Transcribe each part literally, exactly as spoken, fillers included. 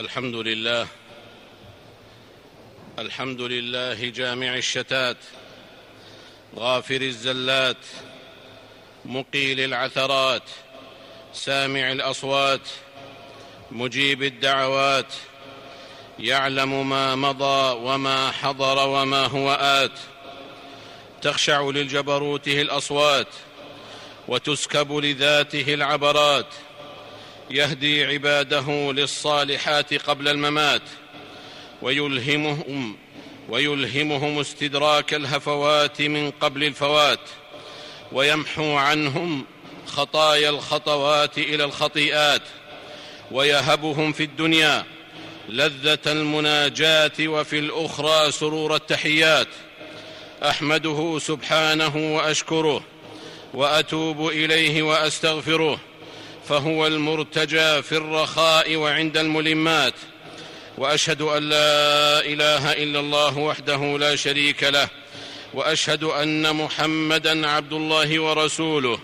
الحمد لله الحمد لله جامع الشتات، غافر الزلات، مقيل العثرات، سامع الأصوات، مجيب الدعوات، يعلم ما مضى وما حضر وما هو آت. تخشع للجبروته الأصوات، وتسكب لذاته العبرات. يهدي عباده للصالحات قبل الممات، ويلهمهم ويلهمهم استدراك الهفوات من قبل الفوات، ويمحو عنهم خطايا الخطوات إلى الخطيئات، ويهبهم في الدنيا لذة المناجاة وفي الأخرى سرور التحيات. أحمده سبحانه وأشكره، وأتوب إليه وأستغفره، فهو المرتجى في الرخاء وعند الملمات. وأشهد أن لا إله إلا الله وحده لا شريك له، وأشهد أن محمدًا عبد الله ورسوله،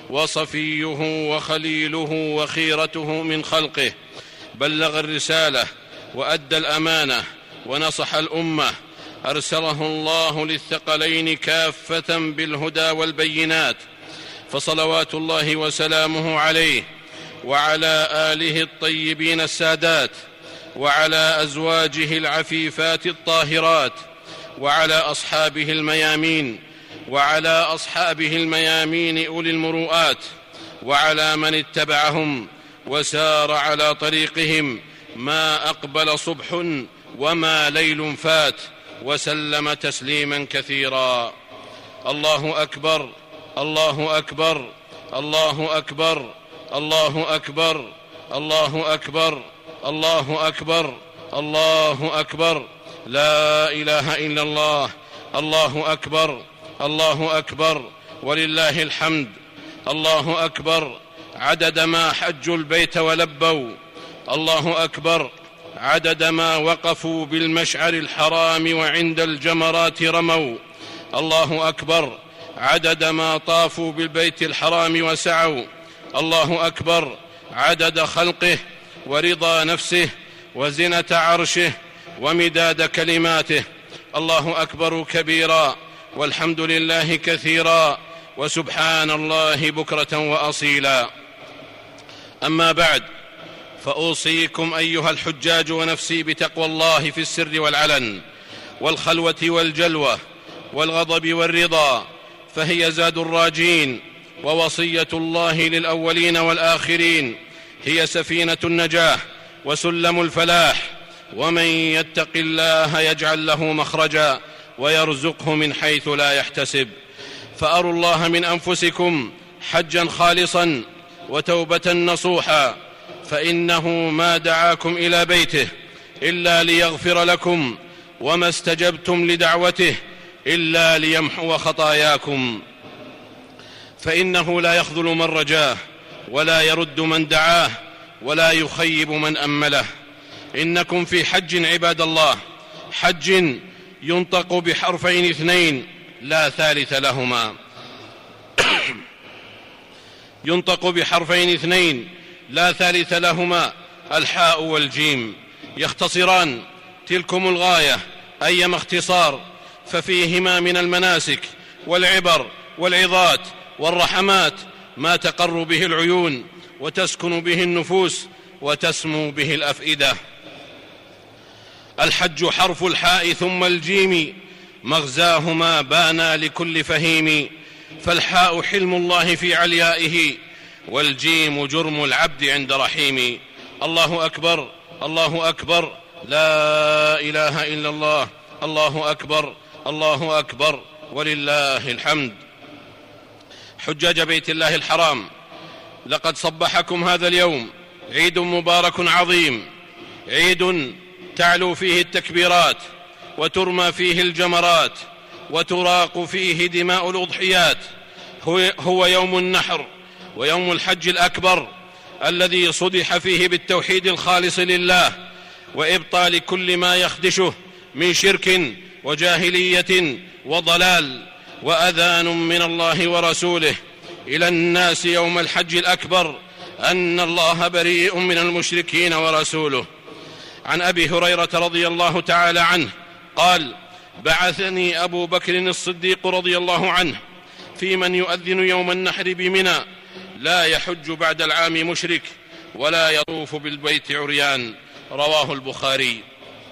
وصفيه وخليله وخيرته من خلقه. بلغ الرسالة وأدى الأمانة ونصح الأمة، أرسله الله للثقلين كافة بالهدى والبينات، فصلوات الله وسلامه عليه وعلى آله الطيبين السادات، وعلى أزواجه العفيفات الطاهرات، وعلى أصحابه الميامين وعلى أصحابه الميامين أولي المروءات، وعلى من اتبعهم وسار على طريقهم ما أقبل صبح وما ليل فات، وسلم تسليما كثيرا. الله أكبر، الله أكبر، الله أكبر، الله أكبر، الله أكبر، الله أكبر، الله أكبر. لا إله إلا الله. الله أكبر، الله أكبر، ولله الحمد. الله أكبر عدد ما حجوا البيت ولبوا. الله أكبر عدد ما وقفوا بالمشعر الحرام وعند الجمرات رموا. الله أكبر عدد ما طافوا بالبيت الحرام وسعوا. الله أكبر عدد خلقه ورضا نفسه وزنة عرشه ومداد كلماته. الله أكبر كبيرا، والحمد لله كثيرا، وسبحان الله بكرة وأصيلا. أما بعد، فأوصيكم أيها الحجاج ونفسي بتقوى الله في السر والعلن، والخلوة والجلوة، والغضب والرضا، فهي زاد الراجين ووصية الله للأولين والآخرين. هي سفينة النجاة وسلم الفلاح، ومن يتق الله يجعل له مخرجا ويرزقه من حيث لا يحتسب. فأروا الله من أنفسكم حجا خالصا وتوبة نصوحا، فإنه ما دعاكم إلى بيته إلا ليغفر لكم، وما استجبتم لدعوته إلا ليمحو خطاياكم. فإنه لا يخذل من رجاه، ولا يرد من دعاه، ولا يخيب من أمله. إنكم في حج عباد الله، حج ينطق بحرفين اثنين لا ثالث لهما ينطق بحرفين اثنين لا ثالث لهما، الحاء والجيم، يختصران تلكم الغاية أيما اختصار، ففيهما من المناسك والعبر والعظات والرحمات ما تقر به العيون وتسكن به النفوس وتسمو به الأفئدة. الحج حرف الحاء ثم الجيم، مغزاهما بانا لكل فهيم. فالحاء حلم الله في عليائه، والجيم جرم العبد عند رحيم. الله أكبر، الله أكبر، لا إله إلا الله. الله أكبر، الله أكبر، ولله الحمد. حجاج بيت الله الحرام، لقد صبحكم هذا اليوم عيد مبارك عظيم، عيد تعلو فيه التكبيرات، وترمى فيه الجمرات، وتراق فيه دماء الأضحيات. هو يوم النحر ويوم الحج الأكبر، الذي صدح فيه بالتوحيد الخالص لله، وإبطال كل ما يخدشه من شرك وجاهلية وضلال. وأذان من الله ورسوله إلى الناس يوم الحج الأكبر أن الله بريء من المشركين ورسوله. عن أبي هريرة رضي الله تعالى عنه قال: بعثني أبو بكر الصديق رضي الله عنه في من يؤذن يوم النحر بمنى لا يحج بعد العام مشرك ولا يطوف بالبيت عريان. رواه البخاري.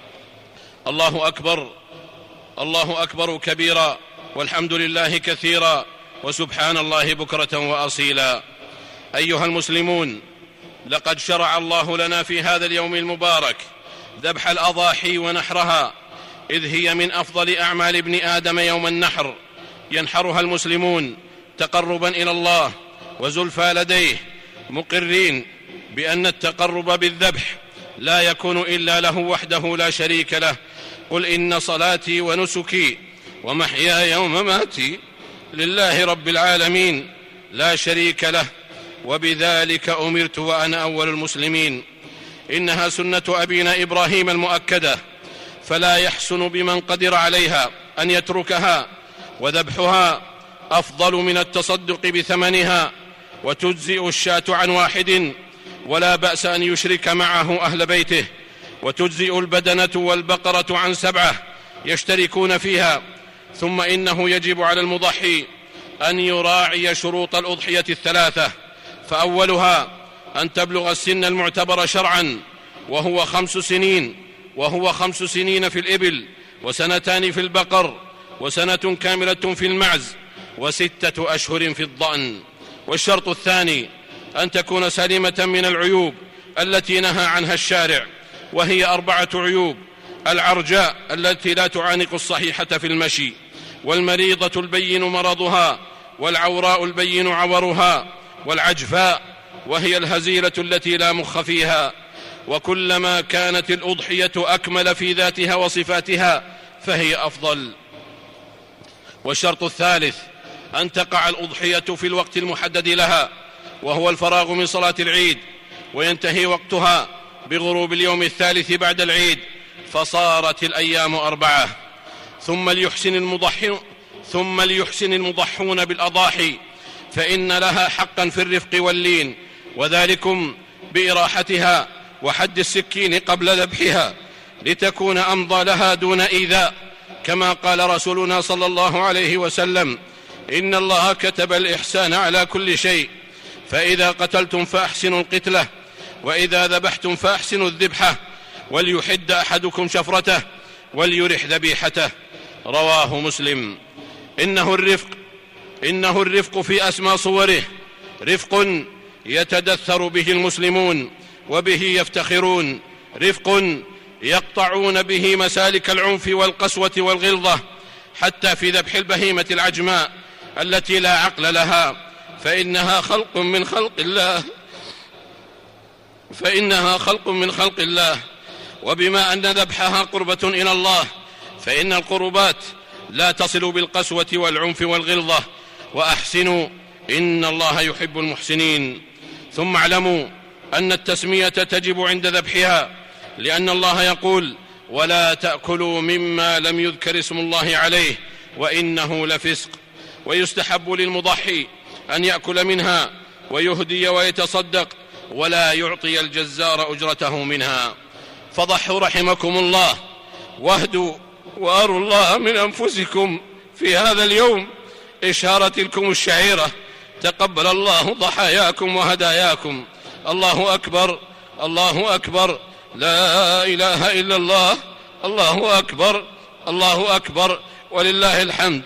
الله أكبر، الله أكبر كبيرا، والحمد لله كثيرا، وسبحان الله بكرة وأصيلا. أيها المسلمون، لقد شرع الله لنا في هذا اليوم المبارك ذبح الأضاحي ونحرها، إذ هي من أفضل أعمال ابن آدم يوم النحر، ينحرها المسلمون تقربا إلى الله وزلفى لديه، مقرين بأن التقرب بالذبح لا يكون إلا له وحده لا شريك له. قل إن صلاتي ونسكي ومحياي ومماتي لله رب العالمين لا شريك له، وبذلك أمرت وأنا أول المسلمين. إنها سنة أبينا إبراهيم المؤكدة، فلا يحسن بمن قدر عليها أن يتركها، وذبحها أفضل من التصدق بثمنها، وتجزئ الشاة عن واحد ولا بأس أن يشرك معه أهل بيته، وتجزئ البدنة والبقرة عن سبعة يشتركون فيها. ثم إنه يجب على المضحي أن يراعي شروط الأضحية الثلاثة، فأولها أن تبلغ السن المعتبر شرعا، وهو خمس سنين وهو خمس سنين في الإبل، وسنتان في البقر، وسنة كاملة في المعز، وستة أشهر في الضأن. والشرط الثاني أن تكون سليمة من العيوب التي نهى عنها الشارع، وهي أربعة عيوب: العرجاء التي لا تعانق الصحيحة في المشي، والمريضة البين مرضها، والعوراء البين عورها، والعجفاء وهي الهزيلة التي لا مخ فيها. وكلما كانت الأضحية أكمل في ذاتها وصفاتها فهي أفضل. والشرط الثالث أن تقع الأضحية في الوقت المحدد لها، وهو الفراغ من صلاة العيد، وينتهي وقتها بغروب اليوم الثالث بعد العيد، فصارت الأيام أربعة. ثم ليحسن المضحون ثم ليحسن المضحون بالأضاحي، فإن لها حقا في الرفق واللين، وذلكم بإراحتها وحد السكين قبل ذبحها، لتكون أمضى لها دون إيذاء، كما قال رسولنا صلى الله عليه وسلم: إن الله كتب الإحسان على كل شيء، فإذا قتلتم فأحسنوا القتلة، وإذا ذبحتم فأحسنوا الذبحة، وليحد أحدكم شفرته وليرح ذبيحته. رواه مسلم. إنه الرفق إنه الرفق في أسمى صوره، رفق يتدثر به المسلمون وبه يفتخرون، رفق يقطعون به مسالك العنف والقسوة والغلظة، حتى في ذبح البهيمة العجماء التي لا عقل لها، فإنها خلق من خلق الله فإنها خلق من خلق الله وبما أن ذبحها قربة إلى الله، فإن القربات لا تصل بالقسوة والعنف والغلظة. وأحسنوا إن الله يحب المحسنين. ثم اعلموا أن التسمية تجب عند ذبحها، لأن الله يقول: ولا تأكلوا مما لم يذكر اسم الله عليه وإنه لفسق. ويستحب للمضحي أن يأكل منها ويهدي ويتصدق، ولا يعطي الجزار أجرته منها. فضحوا رحمكم الله، واهدوا وأروا الله من أنفسكم في هذا اليوم إشارة تلكم الشعيرة. تقبل الله ضحاياكم وهداياكم. الله أكبر، الله أكبر، لا إله إلا الله، الله أكبر، الله أكبر، ولله الحمد.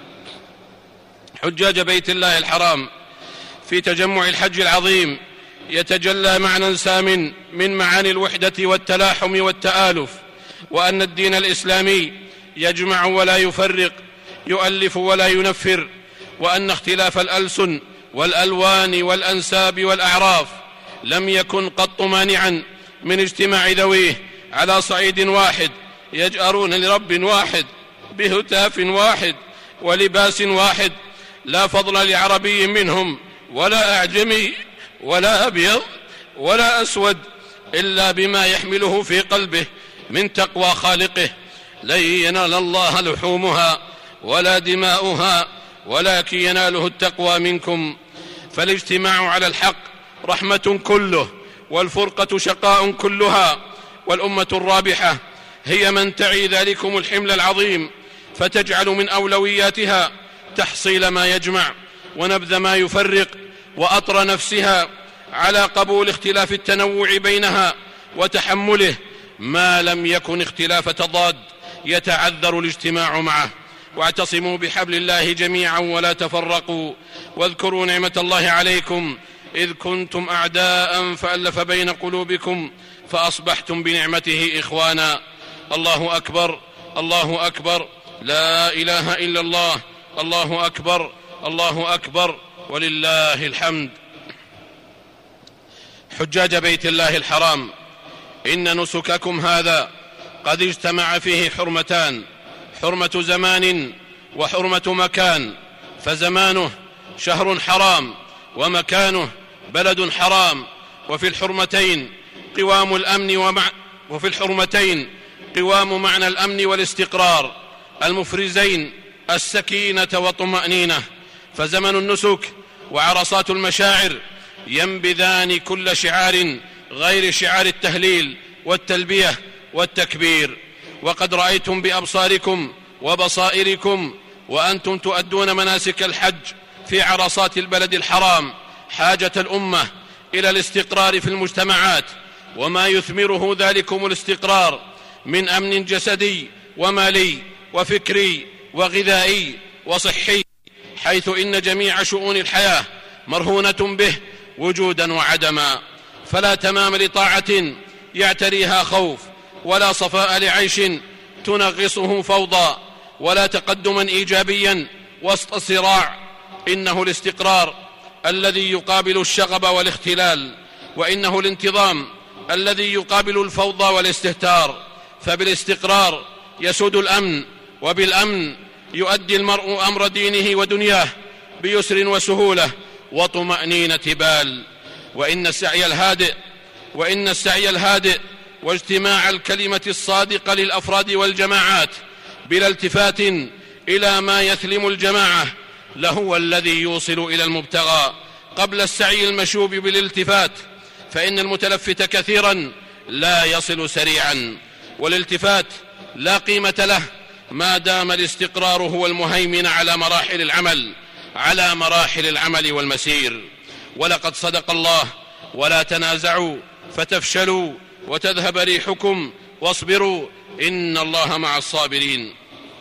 حجاج بيت الله الحرام في تجمع الحج العظيم يتجلى معنى سام من معاني الوحدة والتلاحم والتآلف، وأن الدين الإسلامي يجمع ولا يفرق، يؤلف ولا ينفر، وأن اختلاف الألسن والألوان والأنساب والأعراف لم يكن قط مانعا من اجتماع ذويه على صعيد واحد، يجأرون لرب واحد بهتاف واحد ولباس واحد، لا فضل لعربي منهم ولا أعجمي ولا أبيض ولا أسود، إلا بما يحمله في قلبه من تقوى خالقه. لن ينال الله لحومها ولا دماؤها، ولكن يناله التقوى منكم. فالاجتماع على الحق رحمة كله، والفرقة شقاء كلها، والأمة الرابحة هي من تعي ذلكم الحمل العظيم، فتجعل من أولوياتها تحصيل ما يجمع ونبذ ما يفرق، وأطر نفسها على قبول اختلاف التنوع بينها وتحمله ما لم يكن اختلاف تضاد يتعذر الاجتماع معه. واعتصموا بحبل الله جميعا ولا تفرقوا، واذكروا نعمة الله عليكم إذ كنتم أعداء فألف بين قلوبكم فأصبحتم بنعمته إخوانا. الله أكبر، الله أكبر، لا إله إلا الله، الله أكبر، الله أكبر، ولله الحمد. حجاج بيت الله الحرام، إن نسككم هذا قد اجتمع فيه حرمتان: حرمة زمان وحرمة مكان، فزمانه شهر حرام ومكانه بلد حرام، وفي الحرمتين قوام الأمن ومع وفي الحرمتين قوام معنى الأمن والاستقرار المفرزين السكينة والطمأنينة. فزمن النسك وعرصات المشاعر ينبذان كل شعار غير شعار التهليل والتلبية والتكبير. وقد رأيتم بأبصاركم وبصائركم وأنتم تؤدون مناسك الحج في عرصات البلد الحرام حاجة الأمة إلى الاستقرار في المجتمعات، وما يثمره ذلكم الاستقرار من أمن جسدي ومالي وفكري وغذائي وصحي، حيث إن جميع شؤون الحياة مرهونة به وجودا وعدما. فلا تمام لطاعة يعتريها خوف، ولا صفاء لعيش تنغصه فوضى، ولا تقدما إيجابيا وسط الصراع. إنه الاستقرار الذي يقابل الشغب والاختلال، وإنه الانتظام الذي يقابل الفوضى والاستهتار. فبالاستقرار يسود الأمن، وبالأمن يؤدي المرء أمر دينه ودنياه بيسر وسهولة وطمأنينة بال. وإن السعي الهادئ وإن السعي الهادئ واجتماع الكلمة الصادقة للأفراد والجماعات بلا التفات إلى ما يثلم الجماعة لهو الذي يوصل إلى المبتغى قبل السعي المشوب بالالتفات، فإن المتلفت كثيرا لا يصل سريعا، والالتفات لا قيمة له ما دام الاستقرار هو المهيمن على مراحل العمل على مراحل العمل والمسير. ولقد صدق الله: ولا تنازعوا فتفشلوا وتذهب ريحكم واصبروا إن الله مع الصابرين.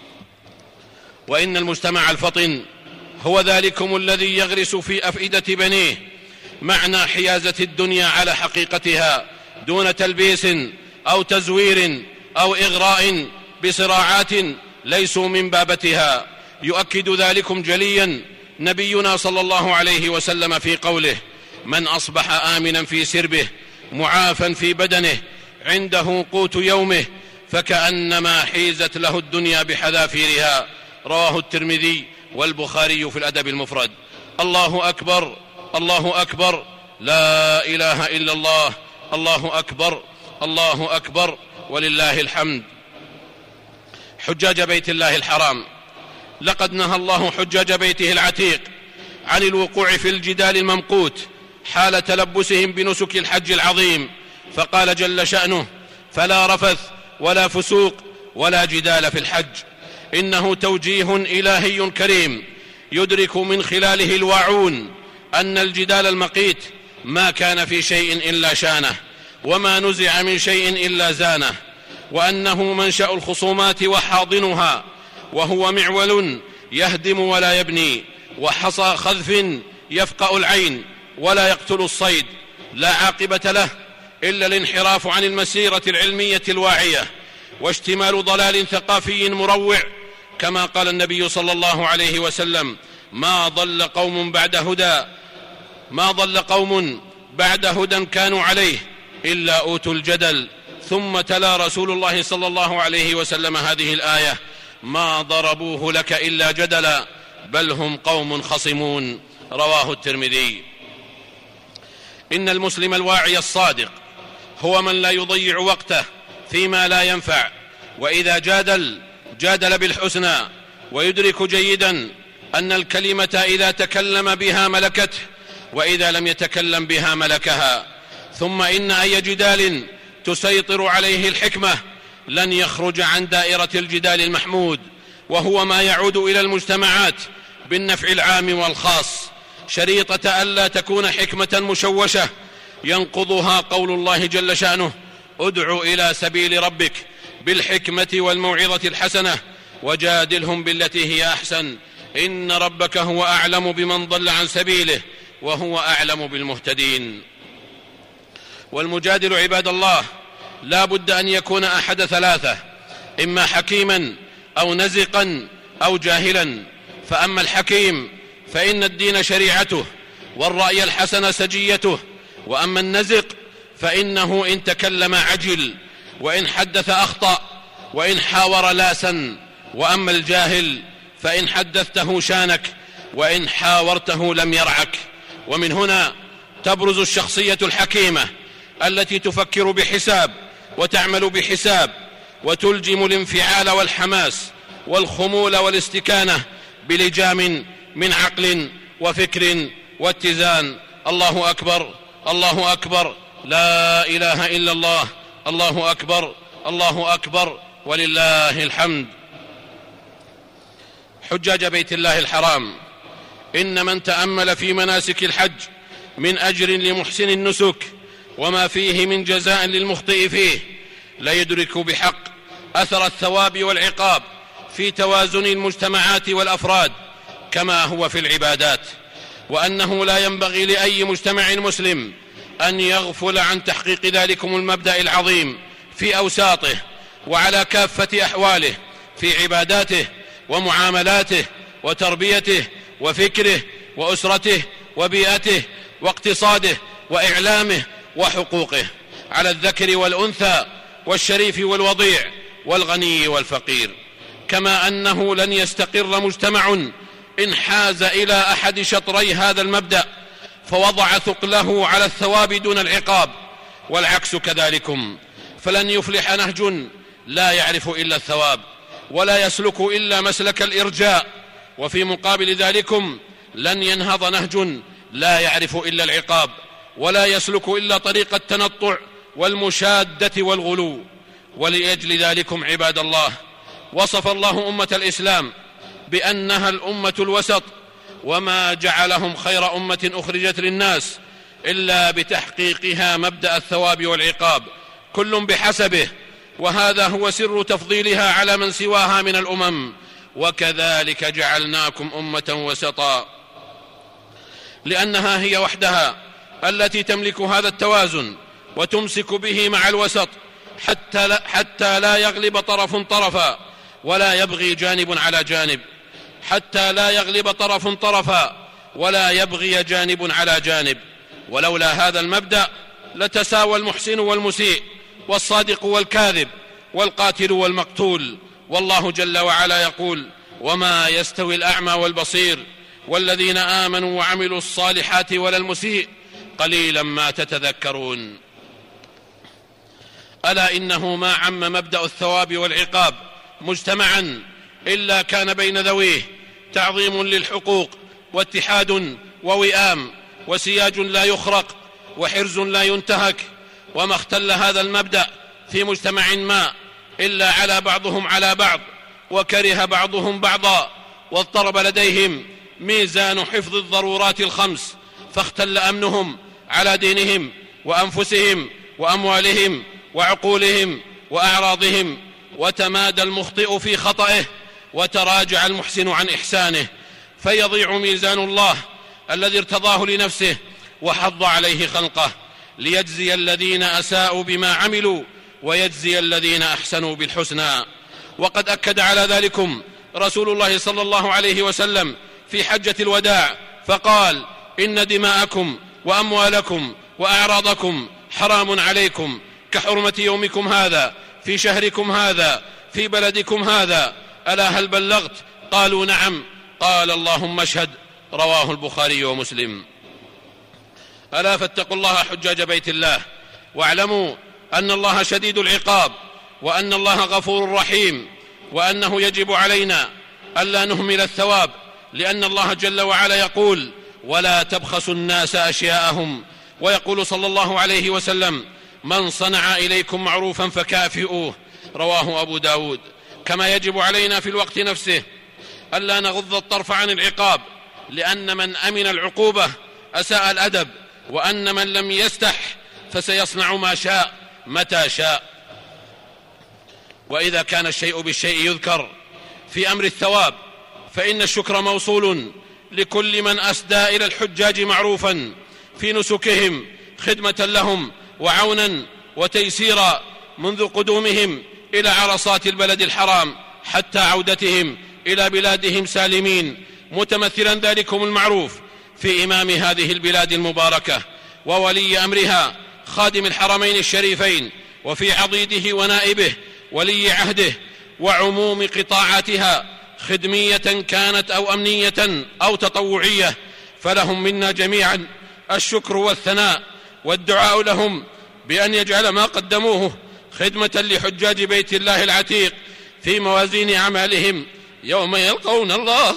وإن المجتمع الفطن هو ذلكم الذي يغرس في أفئدة بنيه معنى حيازة الدنيا على حقيقتها دون تلبيس أو تزوير أو إغراء بصراعات ليسوا من بابتها. يؤكد ذلكم جليا نبينا صلى الله عليه وسلم في قوله: من أصبح آمنا في سربه معافا في بدنه عنده قوت يومه فكأنما حيزت له الدنيا بحذافيرها. رواه الترمذي والبخاري في الأدب المفرد. الله أكبر، الله أكبر، لا إله إلا الله، الله أكبر، الله أكبر، ولله الحمد. حجاج بيت الله الحرام، لقد نهى الله حجاج بيته العتيق عن الوقوع في الجدال الممقوت حال تلبسهم بنسك الحج العظيم، فقال جل شأنه: فلا رفث ولا فسوق ولا جدال في الحج. إنه توجيه إلهي كريم يدرك من خلاله الواعون أن الجدال المقيت ما كان في شيء إلا شانه، وما نزع من شيء إلا زانه، وأنه منشأ الخصومات وحاضنها، وهو معول يهدم ولا يبني، وحصى خذف يفقأ العين ولا يقتل الصيد، لا عاقبة له إلا الانحراف عن المسيرة العلمية الواعية واشتمال ضلال ثقافي مروع، كما قال النبي صلى الله عليه وسلم: ما ضل قوم بعد هدى ما ضل قوم بعد هدى كانوا عليه إلا أوتوا الجدل. ثم تلا رسول الله صلى الله عليه وسلم هذه الآية: ما ضربوه لك إلا جدلا بل هم قوم خصمون. رواه الترمذي. إن المسلم الواعي الصادق هو من لا يضيع وقته فيما لا ينفع، وإذا جادل جادل بالحسنى، ويدرك جيدا أن الكلمة إذا تكلم بها ملكته، وإذا لم يتكلم بها ملكها. ثم إن أي جدال تسيطر عليه الحكمة لن يخرج عن دائرة الجدال المحمود، وهو ما يعود إلى المجتمعات بالنفع العام والخاص، شريطة ألا تكون حكمة مشوشة ينقضها قول الله جل شأنه: ادع إلى سبيل ربك بالحكمة والموعظة الحسنة وجادلهم بالتي هي أحسن إن ربك هو أعلم بمن ضل عن سبيله وهو أعلم بالمهتدين. والمجادل عباد الله لا بد أن يكون أحد ثلاثة: إما حكيما أو نزقا أو جاهلا. فأما الحكيم فإن الدين شريعته والرأي الحسن سجيته، وأما النزق فإنه إن تكلم عجل، وإن حدث أخطأ، وإن حاور لاسا. وأما الجاهل فإن حدثته شانك، وإن حاورته لم يرعك. ومن هنا تبرز الشخصية الحكيمة التي تفكر بحساب وتعمل بحساب، وتلجم الانفعال والحماس والخمول والاستكانة بلجام من عقل وفكر واتزان. الله أكبر، الله أكبر، لا إله إلا الله، الله أكبر، الله أكبر، ولله الحمد. حجاج بيت الله الحرام، إن من تأمل في مناسك الحج من أجر لمحسن النسك وما فيه من جزاء للمخطئ فيه لا يدرك بحق أثر الثواب والعقاب في توازن المجتمعات والأفراد كما هو في العبادات، وأنه لا ينبغي لأي مجتمع مسلم أن يغفل عن تحقيق ذلكم المبدأ العظيم في أوساطه وعلى كافة أحواله، في عباداته ومعاملاته وتربيته وفكره وأسرته وبيئته واقتصاده وإعلامه وحقوقه، على الذكر والأنثى والشريف والوضيع والغني والفقير. كما أنه لن يستقر مجتمع إن حاز إلى أحد شطري هذا المبدأ فوضع ثقله على الثواب دون العقاب، والعكس كذلكم. فلن يفلح نهج لا يعرف إلا الثواب ولا يسلك إلا مسلك الإرجاء، وفي مقابل ذلكم لن ينهض نهج لا يعرف إلا العقاب ولا يسلك إلا طريق التنطع والمشادة والغلو. ولأجل ذلكم عباد الله وصف الله أمة الإسلام بأنها الأمة الوسط، وما جعلهم خير أمة أخرجت للناس إلا بتحقيقها مبدأ الثواب والعقاب، كل بحسبه، وهذا هو سر تفضيلها على من سواها من الأمم. وكذلك جعلناكم أمة وسطا، لأنها هي وحدها التي تملك هذا التوازن وتمسك به مع الوسط حتى لا, حتى لا يغلب طرف طرفا ولا يبغي جانب على جانب، حتى لا يغلب طرف طرفا ولا يبغي جانب على جانب. ولولا هذا المبدأ لتساوى المحسن والمسيء والصادق والكاذب والقاتل والمقتول. والله جل وعلا يقول: وما يستوي الأعمى والبصير والذين آمنوا وعملوا الصالحات ولا المسيء قليلا ما تتذكرون. ألا إنه ما عم مبدأ الثواب والعقاب مجتمعا إلا كان بين ذويه تعظيم للحقوق واتحاد ووئام وسياج لا يخرق وحرز لا ينتهك. وما اختل هذا المبدأ في مجتمع ما إلا على بعضهم على بعض، وكره بعضهم بعضا، واضطرب لديهم ميزان حفظ الضرورات الخمس، فاختل أمنهم على دينهم وأنفسهم وأموالهم وعقولهم وأعراضهم، وتمادى المخطئ في خطئه وتراجع المحسن عن إحسانه، فيضيع ميزان الله الذي ارتضاه لنفسه وحض عليه خلقه، ليجزي الذين أساءوا بما عملوا ويجزي الذين أحسنوا بالحسنى. وقد أكد على ذلكم رسول الله صلى الله عليه وسلم في حجة الوداع فقال: إن دماءكم وأموالكم وأعراضكم حرام عليكم كحرمة يومكم هذا في شهركم هذا في بلدكم هذا، ألا هل بلغت؟ قالوا: نعم. قال: اللهم اشهد. رواه البخاري ومسلم. ألا فاتقوا الله حجاج بيت الله، واعلموا أن الله شديد العقاب، وأن الله غفور رحيم، وأنه يجب علينا ألا نهمل الثواب، لأن الله جل وعلا يقول: ولا تبخسوا الناس أشياءهم. ويقول صلى الله عليه وسلم: من صنع إليكم معروفا فكافئوه، رواه أبو داود. كما يجب علينا في الوقت نفسه ألا نغض الطرف عن العقاب، لأن من أمن العقوبة أساء الأدب، وأن من لم يستح فسيصنع ما شاء متى شاء. وإذا كان الشيء بالشيء يذكر في أمر الثواب، فإن الشكر موصول لكل من أسدى إلى الحجاج معروفا في نسكهم خدمة لهم وعونا وتيسيرا منذ قدومهم إلى عرصات البلد الحرام حتى عودتهم إلى بلادهم سالمين، متمثلا ذلكم المعروف في إمام هذه البلاد المباركة وولي أمرها خادم الحرمين الشريفين، وفي عضيده ونائبه ولي عهده وعموم قطاعاتها خدمية كانت أو أمنية أو تطوعية. فلهم منا جميعا الشكر والثناء والدعاء لهم بأن يجعل ما قدموه خدمة لحجاج بيت الله العتيق في موازين أعمالهم يوم يلقون الله.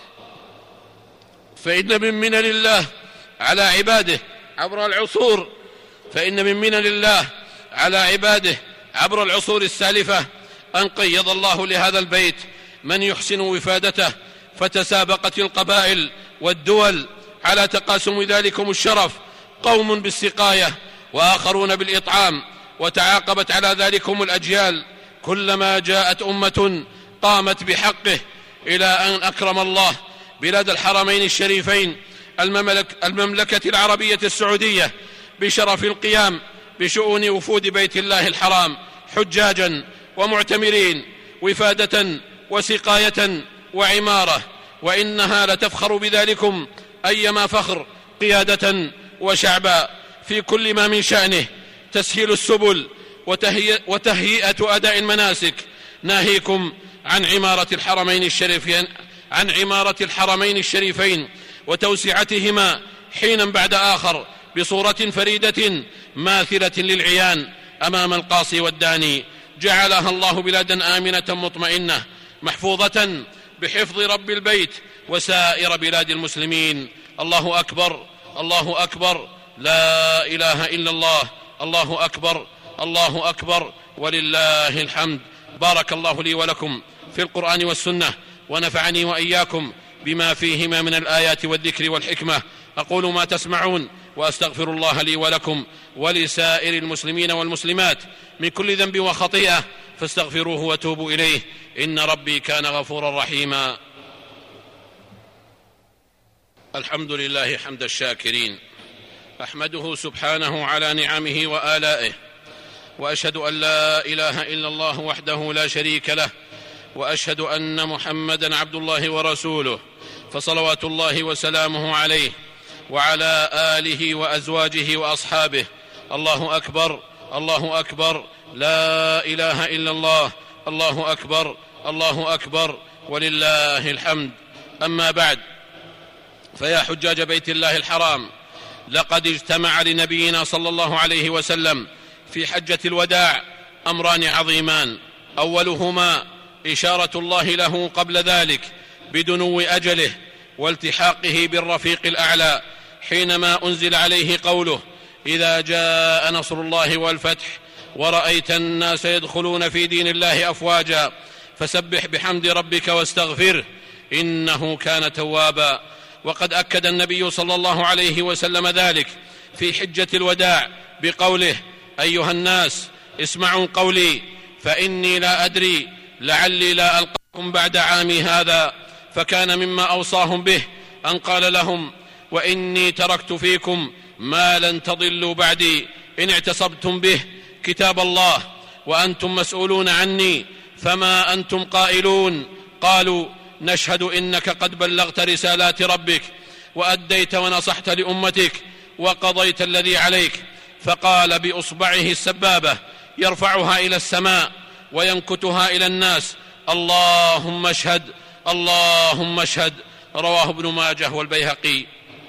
فإن من منن الله على عباده عبر العصور فإن من منن الله على عباده عبر العصور السالفة أن قيض الله لهذا البيت من يحسن وفادته، فتسابقت القبائل والدول على تقاسم ذلكم الشرف، قوم بالسقاية وآخرون بالإطعام، وتعاقبت على ذلكم الأجيال، كلما جاءت أمة قامت بحقه، إلى أن أكرم الله بلاد الحرمين الشريفين المملك المملكة العربية السعودية بشرف القيام بشؤون وفود بيت الله الحرام حجاجا ومعتمرين وفادة وسقاية وعمارة، وإنها لتفخر بذلكم أيما فخر قيادة وشعبا في كل ما من شأنه تسهيل السبل وتهيئة أداء المناسك، ناهيكم عن عمارة الحرمين الشريفين عن عمارة الحرمين الشريفين وتوسعتهما حينا بعد آخر بصورة فريدة ماثلة للعيان أمام القاصي والداني. جعلها الله بلادا آمنة مطمئنة محفوظة بحفظ رب البيت وسائر بلاد المسلمين. الله أكبر، الله أكبر، لا إله إلا الله، الله أكبر، الله أكبر، ولله الحمد. بارك الله لي ولكم في القرآن والسنة، ونفعني وإياكم بما فيهما من الآيات والذكر والحكمة. أقول ما تسمعون، وأستغفر الله لي ولكم ولسائر المسلمين والمسلمات من كل ذنب وخطيئة، فاستغفروه وتوبوا إليه، إن ربي كان غفورا رحيما. الحمد لله حمد الشاكرين، أحمده سبحانه على نعمه وآلائه، وأشهد أن لا إله إلا الله وحده لا شريك له، وأشهد أن محمدا عبد الله ورسوله، فصلوات الله وسلامه عليه وعلى آله وأزواجه وأصحابه. الله أكبر، الله أكبر، لا إله إلا الله، الله أكبر، الله أكبر، ولله الحمد. أما بعد، فيا حجاج بيت الله الحرام، لقد اجتمع لنبينا صلى الله عليه وسلم في حجة الوداع أمران عظيمان، أولهما إشارة الله له قبل ذلك بدنو أجله والتحاقه بالرفيق الأعلى، حينما أنزل عليه قوله: إذا جاء نصر الله والفتح ورأيت الناس يدخلون في دين الله أفواجا فسبح بحمد ربك واستغفره إنه كان توابا. وقد أكد النبي صلى الله عليه وسلم ذلك في حجة الوداع بقوله: أيها الناس اسمعوا قولي فإني لا أدري لعلي لا ألقاكم بعد عامي هذا. فكان مما أوصاهم به أن قال لهم: وإني تركت فيكم ما لن تضلوا بعدي إن اعتصمتم به، كتاب الله، وأنتم مسؤولون عني، فما أنتم قائلون؟ قالوا: نشهد إنك قد بلغت رسالات ربك وأديت ونصحت لأمتك وقضيت الذي عليك. فقال بإصبعه السبابة يرفعها إلى السماء وينكتها إلى الناس: اللهم اشهد، اللهم اشهد. رواه ابن ماجه والبيهقي.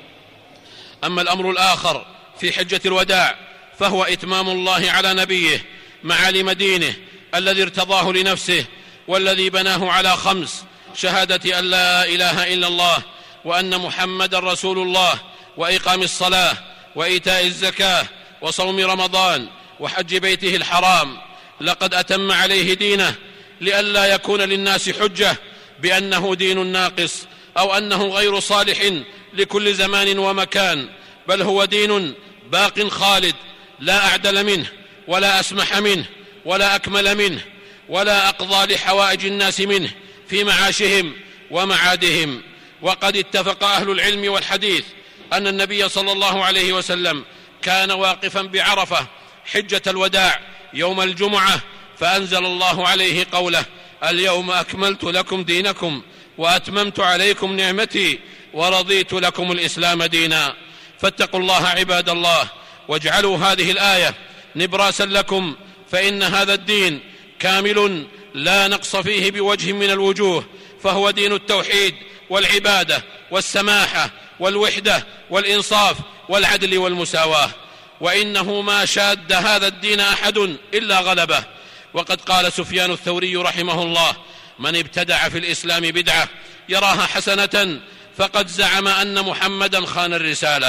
أما الأمر الآخر في حجة الوداع فهو إتمام الله على نبيه معالم دينه الذي ارتضاه لنفسه، والذي بناه على خمس: شهادة أن لا إله إلا الله وأن محمد رسول الله، وإقام الصلاة، وإيتاء الزكاة، وصوم رمضان، وحج بيته الحرام لقد أتم عليه دينه لئلا يكون للناس حجة بأنه دين ناقص أو أنه غير صالح لكل زمان ومكان، بل هو دين باق خالد لا أعدل منه ولا أسمح منه ولا أكمل منه ولا أقضى لحوائج الناس منه في معاشهم ومعادهم. وقد اتفق أهل العلم والحديث أن النبي صلى الله عليه وسلم كان واقفا بعرفة حجة الوداع يوم الجمعة، فأنزل الله عليه قوله: اليوم أكملت لكم دينكم وأتممت عليكم نعمتي ورضيت لكم الإسلام دينا. فاتقوا الله عباد الله، واجعلوا هذه الآية نبراسا لكم، فإن هذا الدين كامل لا نقص فيه بوجه من الوجوه، فهو دين التوحيد والعبادة والسماحة والوحدة والإنصاف والعدل والمساواة، وإنه ما شاد هذا الدين أحد إلا غلبه. وقد قال سفيان الثوري رحمه الله: من ابتدع في الإسلام بدعة يراها حسنة فقد زعم أن محمدا خان الرسالة.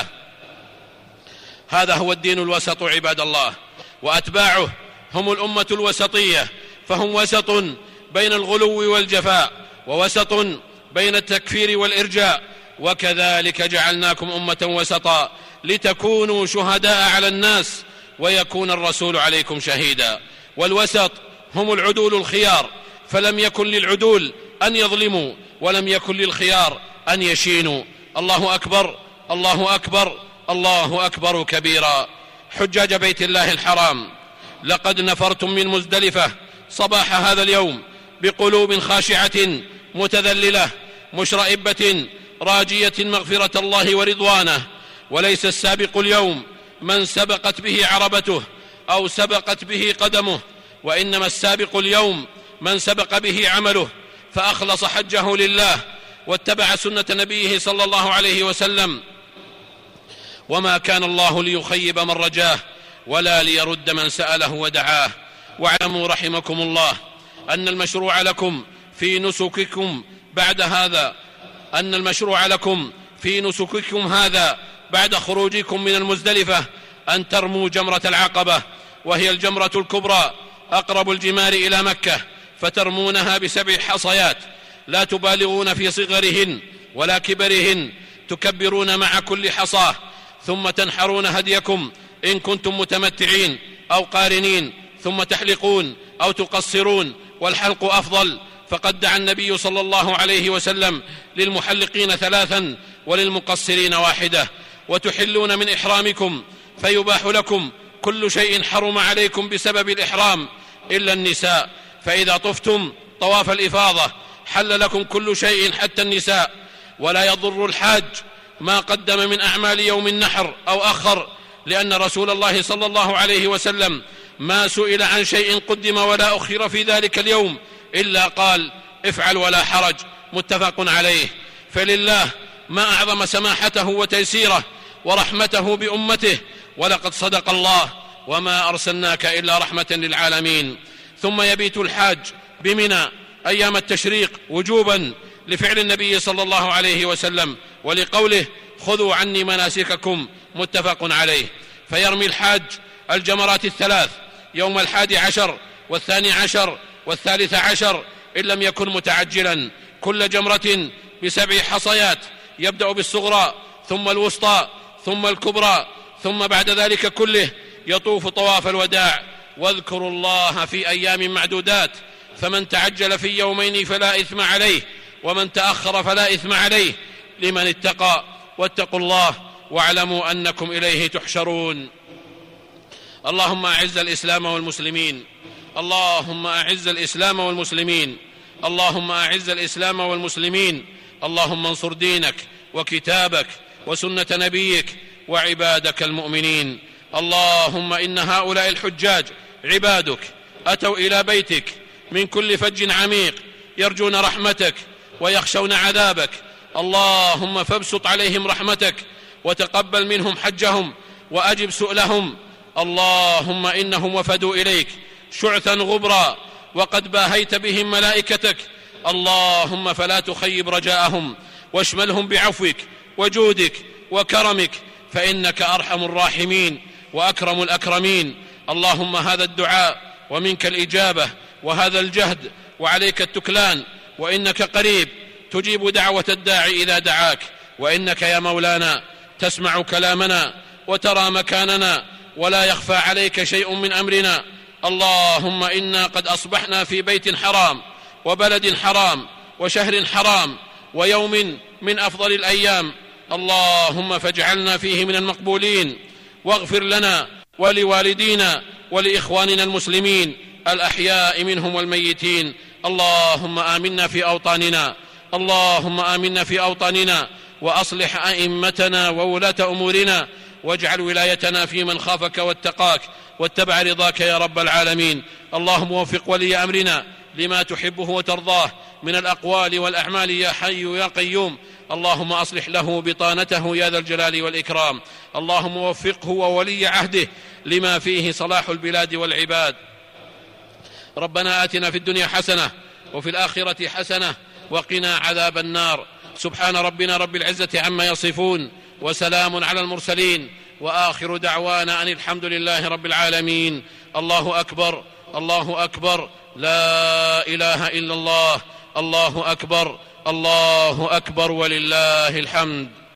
هذا هو الدين الوسط عباد الله، وأتباعه هم الأمة الوسطية، فهم وسط بين الغلو والجفاء، ووسط بين التكفير والإرجاء. وكذلك جعلناكم أمة وسطا لتكونوا شهداء على الناس ويكون الرسول عليكم شهيدا. والوسط هم العدول الخيار، فلم يكن للعدول أن يظلموا ولم يكن للخيار أن يشينوا. الله أكبر، الله أكبر، الله أكبر كبيرا. حجاج بيت الله الحرام، لقد نفرتم من مزدلفة صباح هذا اليوم بقلوب خاشعة متذللة مشرئبة راجية مغفرة الله ورضوانه. وليس السابق اليوم من سبقت به عربته أو سبقت به قدمه، وإنما السابق اليوم من سبق به عمله فأخلص حجه لله واتبع سنة نبيه صلى الله عليه وسلم. وما كان الله ليخيب من رجاه ولا ليرد من سأله ودعاه. واعلموا رحمكم الله أن المشروع لكم في نسككم بعد هذا أن المشروع لكم في نسككم هذا بعد خروجكم من المزدلفة أن ترموا جمرة العقبة، وهي الجمرة الكبرى أقرب الجمار إلى مكة، فترمونها بسبع حصيات لا تبالغون في صغرهن ولا كبرهن، تكبرون مع كل حصاه، ثم تنحرون هديكم إن كنتم متمتعين أو قارنين، ثم تحلقون أو تقصرون، والحلق أفضل، فقد دعا النبي صلى الله عليه وسلم للمحلقين ثلاثا وللمقصرين واحدة. وتحلون من إحرامكم فيباح لكم كل شيء حرم عليكم بسبب الإحرام إلا النساء، فإذا طفتم طواف الإفاضة حل لكم كل شيء حتى النساء. ولا يضر الحاج ما قدم من أعمال يوم النحر أو أخر، لأن رسول الله صلى الله عليه وسلم ما سئل عن شيء قدم ولا أخر في ذلك اليوم إلا قال: افعل ولا حرج، متفق عليه. فلله ما أعظم سماحته وتيسيره ورحمته بأمته، ولقد صدق الله: وما أرسلناك إلا رحمة للعالمين. ثم يبيت الحاج بمنى أيام التشريق وجوبا لفعل النبي صلى الله عليه وسلم ولقوله: خذوا عني مناسككم، متفق عليه. فيرمي الحاج الجمرات الثلاث يوم الحادي عشر والثاني عشر والثالث عشر إن لم يكن متعجلا، كل جمرة بسبع حصيات، يبدأ بالصغرى ثم الوسطى ثم الكبرى، ثم بعد ذلك كله يطوف طواف الوداع. واذكروا الله في أيام معدودات، فمن تعجل في يومين فلا إثم عليه، ومن تأخر فلا إثم عليه، لمن اتقى. واتقوا الله واعلموا أنكم إليه تحشرون. اللهم أعز الإسلام والمسلمين، اللهم أعز الإسلام والمسلمين، اللهم أعز الإسلام والمسلمين، اللهم انصر دينك وكتابك وسنة نبيك وعبادك المؤمنين. اللهم إن هؤلاء الحجاج عبادك أتوا إلى بيتك من كل فج عميق يرجون رحمتك ويخشون عذابك، اللهم فابسط عليهم رحمتك وتقبل منهم حجهم وأجب سؤلهم. اللهم إنهم وفدوا إليك شعثا غبرا وقد باهيت بهم ملائكتك، اللهم فلا تخيب رجاءهم واشملهم بعفوك وجودك وكرمك، فإنك أرحم الراحمين وأكرم الأكرمين. اللهم هذا الدعاء ومنك الإجابة وهذا الجهد وعليك التكلان، وإنك قريب تجيب دعوة الداعي إذا دعاك، وإنك يا مولانا تسمع كلامنا وترى مكاننا ولا يخفى عليك شيء من أمرنا. اللهم إنا قد أصبحنا في بيت حرام وبلد حرام وشهر حرام ويوم من أفضل الأيام، اللهم فاجعلنا فيه من المقبولين، واغفر لنا ولوالدينا ولإخواننا المسلمين الأحياء منهم والميتين. اللهم آمنا في أوطاننا، اللهم آمنا في أوطاننا، وأصلح أئمتنا وولاة أمورنا، واجعل ولايتنا في من خافك واتقاك واتبع رضاك يا رب العالمين. اللهم وفق ولي أمرنا لما تحبه وترضاه من الأقوال والأعمال يا حي يا قيوم. اللهم أصلح له بطانته يا ذا الجلال والإكرام. اللهم وفقه وولي عهده لما فيه صلاح البلاد والعباد. ربنا آتنا في الدنيا حسنة وفي الآخرة حسنة وقنا عذاب النار. سبحان ربنا رب العزة عما يصفون، وسلام على المرسلين، وآخر دعوانا أن الحمد لله رب العالمين. الله أكبر، الله أكبر، لا إله إلا الله، الله أكبر، الله أكبر، ولله الحمد.